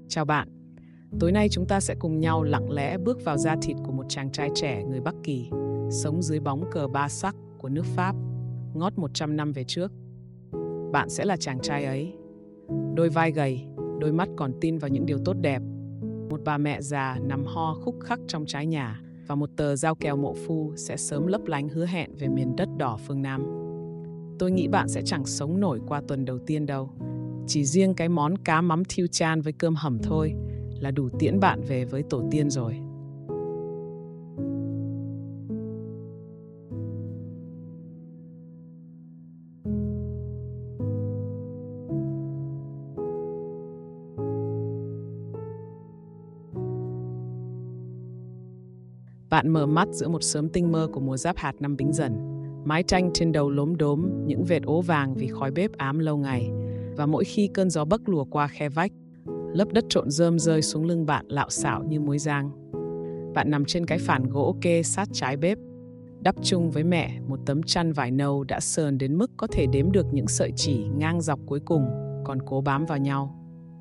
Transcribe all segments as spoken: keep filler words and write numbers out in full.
Chào bạn, tối nay chúng ta sẽ cùng nhau lặng lẽ bước vào da thịt của một chàng trai trẻ người Bắc Kỳ, sống dưới bóng cờ ba sắc của nước Pháp, ngót một trăm năm về trước. Bạn sẽ là chàng trai ấy. Đôi vai gầy, đôi mắt còn tin vào những điều tốt đẹp. Một bà mẹ già nằm ho khúc khắc trong trái nhà và một tờ giao kèo mộ phu sẽ sớm lấp lánh hứa hẹn về miền đất đỏ phương Nam. Tôi nghĩ bạn sẽ chẳng sống nổi qua tuần đầu tiên đâu. Chỉ riêng cái món cá mắm thiêu chan với cơm hầm thôi là đủ tiễn bạn về với tổ tiên rồi. Bạn mở mắt giữa một sớm tinh mơ của mùa giáp hạt năm Bính Dần. Mái tranh trên đầu lốm đốm, những vệt ố vàng vì khói bếp ám lâu ngày. Và mỗi khi cơn gió bấc lùa qua khe vách, lớp đất trộn rơm rơi xuống lưng bạn lạo xạo như muối rang. Bạn nằm trên cái phản gỗ kê sát trái bếp, đắp chung với mẹ một tấm chăn vải nâu đã sờn đến mức có thể đếm được những sợi chỉ ngang dọc cuối cùng còn cố bám vào nhau.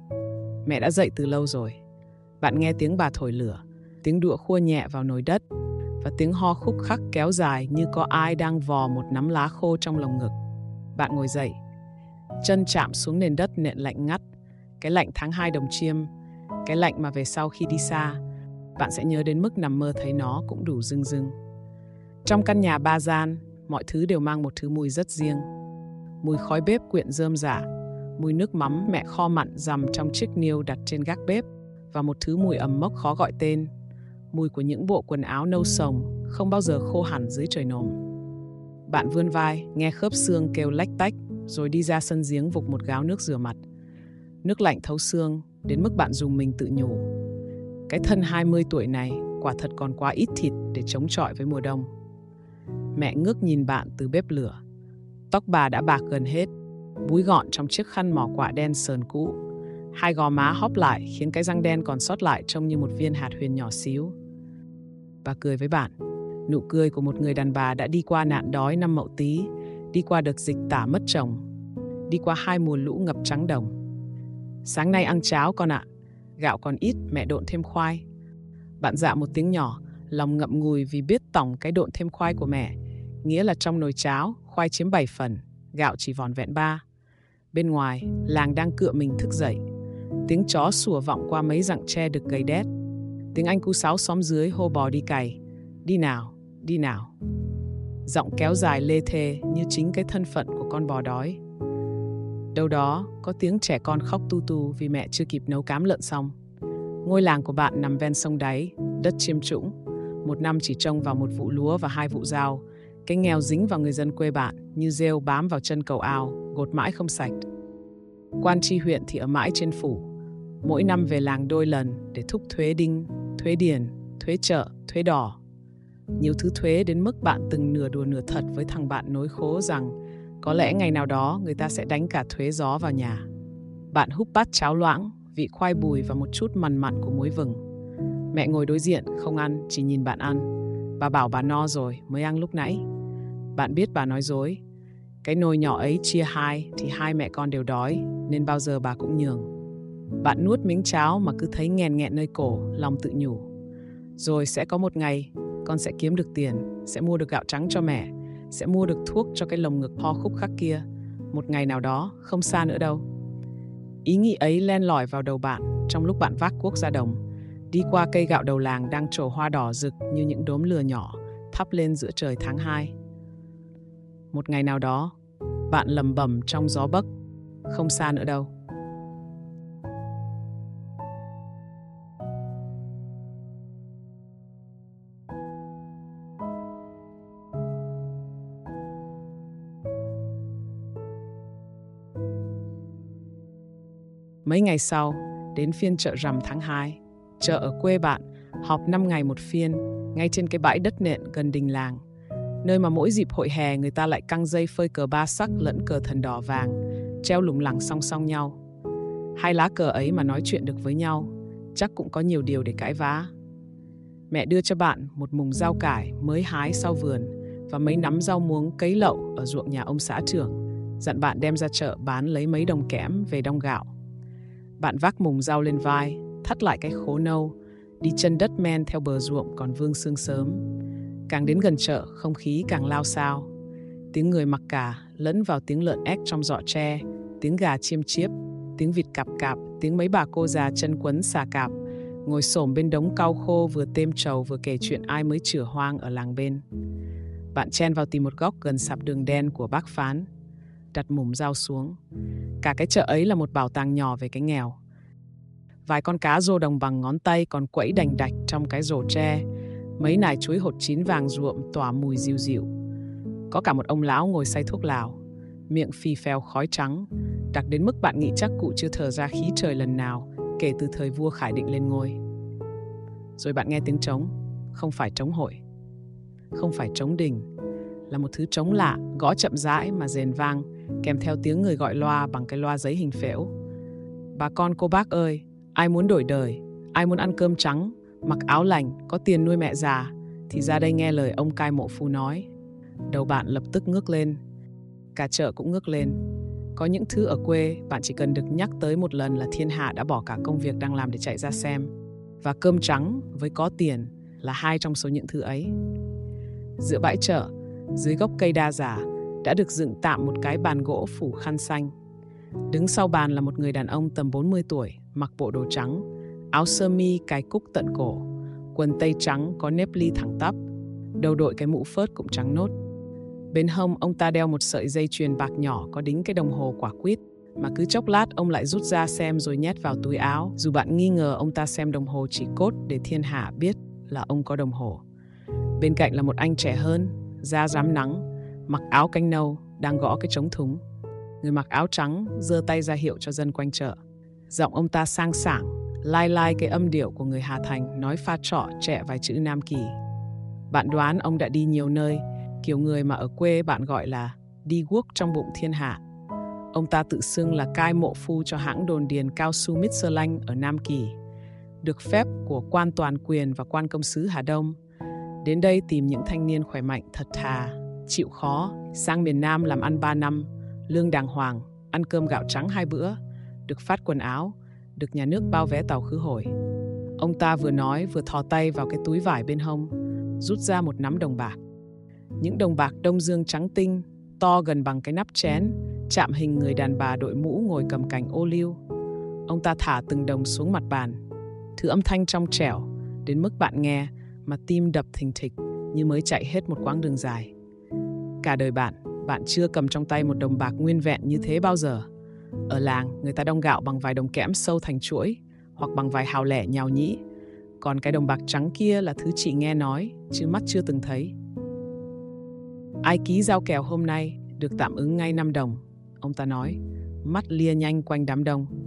Mẹ đã dậy từ lâu rồi. Bạn nghe tiếng bà thổi lửa, tiếng đũa khua nhẹ vào nồi đất và tiếng ho khúc khắc kéo dài như có ai đang vò một nắm lá khô trong lồng ngực. Bạn ngồi dậy, chân chạm xuống nền đất nện lạnh ngắt, cái lạnh tháng hai Đồng Chiêm, cái lạnh mà về sau khi đi xa, bạn sẽ nhớ đến mức nằm mơ thấy nó cũng đủ rưng rưng. Trong căn nhà ba gian, mọi thứ đều mang một thứ mùi rất riêng. Mùi khói bếp quyện rơm rả, mùi nước mắm mẹ kho mặn dằm trong chiếc niêu đặt trên gác bếp và một thứ mùi ẩm mốc khó gọi tên, mùi của những bộ quần áo nâu sồng không bao giờ khô hẳn dưới trời nồm. Bạn vươn vai, nghe khớp xương kêu lách tách, rồi đi ra sân giếng vục một gáo nước rửa mặt. Nước lạnh thấu xương, đến mức bạn dùng mình tự nhủ. Cái thân hai mươi tuổi này quả thật còn quá ít thịt để chống chọi với mùa đông. Mẹ ngước nhìn bạn từ bếp lửa. Tóc bà đã bạc gần hết, búi gọn trong chiếc khăn mỏ quạ đen sờn cũ. Hai gò má hóp lại khiến cái răng đen còn sót lại trông như một viên hạt huyền nhỏ xíu. Bà cười với bạn, nụ cười của một người đàn bà đã đi qua nạn đói năm Mậu Tý, đi qua đợt dịch tả mất chồng, đi qua hai mùa lũ ngập trắng đồng. Sáng nay ăn cháo con ạ, gạo còn ít mẹ độn thêm khoai. Bạn dạ một tiếng nhỏ, lòng ngậm ngùi vì biết tỏng cái độn thêm khoai của mẹ, nghĩa là trong nồi cháo, khoai chiếm bảy phần, gạo chỉ vỏn vẹn ba. Bên ngoài, làng đang cựa mình thức dậy. Tiếng chó sủa vọng qua mấy rặng tre đực gầy đét. Tiếng anh cu sáo xóm dưới hô bò đi cày. Đi nào, đi nào. Giọng kéo dài lê thê như chính cái thân phận của con bò đói. Đâu đó có tiếng trẻ con khóc tu tu vì mẹ chưa kịp nấu cám lợn xong. Ngôi làng của bạn nằm ven sông đáy, đất chiêm trũng. Một năm chỉ trông vào một vụ lúa và hai vụ rau. Cái nghèo dính vào người dân quê bạn như rêu bám vào chân cầu ao, gột mãi không sạch. Quan tri huyện thì ở mãi trên phủ. Mỗi năm về làng đôi lần để thúc thuế đinh, thuế điền, thuế chợ, thuế đỏ. Nhiều thứ thuế đến mức bạn từng nửa đùa nửa thật với thằng bạn nối khố rằng có lẽ ngày nào đó người ta sẽ đánh cả thuế gió vào nhà. Bạn húp bát cháo loãng, vị khoai bùi và một chút mằn mặn của muối vừng. Mẹ ngồi đối diện, không ăn, chỉ nhìn bạn ăn. Bà bảo bà no rồi, mới ăn lúc nãy. Bạn biết bà nói dối. Cái nồi nhỏ ấy chia hai thì hai mẹ con đều đói, nên bao giờ bà cũng nhường. Bạn nuốt miếng cháo mà cứ thấy nghẹn nghẹn nơi cổ, lòng tự nhủ. Rồi sẽ có một ngày, con sẽ kiếm được tiền, sẽ mua được gạo trắng cho mẹ, sẽ mua được thuốc cho cái lồng ngực ho khúc khắc kia. Một ngày nào đó, không xa nữa đâu. Ý nghĩ ấy len lỏi vào đầu bạn trong lúc bạn vác cuốc ra đồng, đi qua cây gạo đầu làng đang trổ hoa đỏ rực như những đốm lửa nhỏ thắp lên giữa trời tháng hai. Một ngày nào đó, bạn lầm bầm trong gió bấc, không xa nữa đâu. Mấy ngày sau, đến phiên chợ rằm tháng hai. Chợ ở quê bạn, họp năm ngày một phiên, ngay trên cái bãi đất nện gần đình làng. Nơi mà mỗi dịp hội hè người ta lại căng dây phơi cờ ba sắc lẫn cờ thần đỏ vàng, treo lủng lẳng song song nhau. Hai lá cờ ấy mà nói chuyện được với nhau, chắc cũng có nhiều điều để cãi vã. Mẹ đưa cho bạn một mùng rau cải mới hái sau vườn và mấy nắm rau muống cấy lậu ở ruộng nhà ông xã trưởng, dặn bạn đem ra chợ bán lấy mấy đồng kẽm về đong gạo. Bạn vác mùng rau lên vai, thắt lại cái khố nâu, đi chân đất men theo bờ ruộng còn vương sương sớm. Càng đến gần chợ, không khí càng lao xao. Tiếng người mặc cả lẫn vào tiếng lợn ếch trong giọ tre, tiếng gà chiêm chiếp, tiếng vịt cạp cạp, tiếng mấy bà cô già chân quấn xà cạp, ngồi xổm bên đống cau khô vừa têm trầu vừa kể chuyện ai mới chửa hoang ở làng bên. Bạn chen vào tìm một góc gần sạp đường đen của bác Phán, đặt mủng dao xuống. Cả cái chợ ấy là một bảo tàng nhỏ về cái nghèo. Vài con cá rô đồng bằng ngón tay còn quẫy đành đạch trong cái rổ tre, mấy nải chuối hột chín vàng ruộm tỏa mùi dịu dịu. Có cả một ông lão ngồi xay thuốc lào, miệng phì phèo khói trắng, đặc đến mức bạn nghĩ chắc cụ chưa thở ra khí trời lần nào kể từ thời vua Khải Định lên ngôi. Rồi bạn nghe tiếng trống, không phải trống hội, không phải trống đình, là một thứ trống lạ, gõ chậm rãi mà rền vang, kèm theo tiếng người gọi loa bằng cái loa giấy hình phễu. Bà con cô bác ơi, ai muốn đổi đời, ai muốn ăn cơm trắng, mặc áo lành, có tiền nuôi mẹ già, thì ra đây nghe lời ông cai mộ phu nói. Đầu bạn lập tức ngước lên, cả chợ cũng ngước lên. Có những thứ ở quê bạn chỉ cần được nhắc tới một lần là thiên hạ đã bỏ cả công việc đang làm để chạy ra xem. Và cơm trắng với có tiền là hai trong số những thứ ấy. Giữa bãi chợ, dưới gốc cây đa giả, đã được dựng tạm một cái bàn gỗ phủ khăn xanh. Đứng sau bàn là một người đàn ông tầm bốn mươi tuổi, mặc bộ đồ trắng, áo sơ mi cài cúc tận cổ, quần tây trắng có nếp ly thẳng tắp, đầu đội cái mũ phớt cũng trắng nốt. Bên hông ông ta đeo một sợi dây chuyền bạc nhỏ có đính cái đồng hồ quả quýt, mà cứ chốc lát ông lại rút ra xem rồi nhét vào túi áo, dù bạn nghi ngờ ông ta xem đồng hồ chỉ cốt để thiên hạ biết là ông có đồng hồ. Bên cạnh là một anh trẻ hơn, da rám nắng, mặc áo canh nâu, đang gõ cái trống thúng. Người mặc áo trắng giơ tay ra hiệu cho dân quanh chợ. Giọng ông ta sang sảng, lai lai cái âm điệu của người Hà Thành, nói pha trọ trẻ vài chữ Nam Kỳ. Bạn đoán ông đã đi nhiều nơi, kiểu người mà ở quê bạn gọi là đi guốc trong bụng thiên hạ. Ông ta tự xưng là cai mộ phu cho hãng đồn điền cao su Mitslang ở Nam Kỳ, được phép của quan toàn quyền và quan công sứ Hà Đông. Đến đây tìm những thanh niên khỏe mạnh thật thà, chịu khó, sang miền Nam làm ăn ba năm, lương đàng hoàng, ăn cơm gạo trắng hai bữa, được phát quần áo, được nhà nước bao vé tàu khứ hồi. Ông ta vừa nói vừa thò tay vào cái túi vải bên hông, rút ra một nắm đồng bạc. Những đồng bạc đông dương trắng tinh, to gần bằng cái nắp chén, chạm hình người đàn bà đội mũ ngồi cầm cành ô liu. Ông ta thả từng đồng xuống mặt bàn. Thứ âm thanh trong trẻo, đến mức bạn nghe mà tim đập thình thịch như mới chạy hết một quãng đường dài. Cả đời bạn, bạn chưa cầm trong tay một đồng bạc nguyên vẹn như thế bao giờ. Ở làng, người ta đong gạo bằng vài đồng kẽm sâu thành chuỗi, hoặc bằng vài hào lẻ nhào nhĩ. Còn cái đồng bạc trắng kia là thứ chị nghe nói, chứ mắt chưa từng thấy. Ai ký giao kèo hôm nay được tạm ứng ngay năm đồng, ông ta nói, mắt lia nhanh quanh đám đông.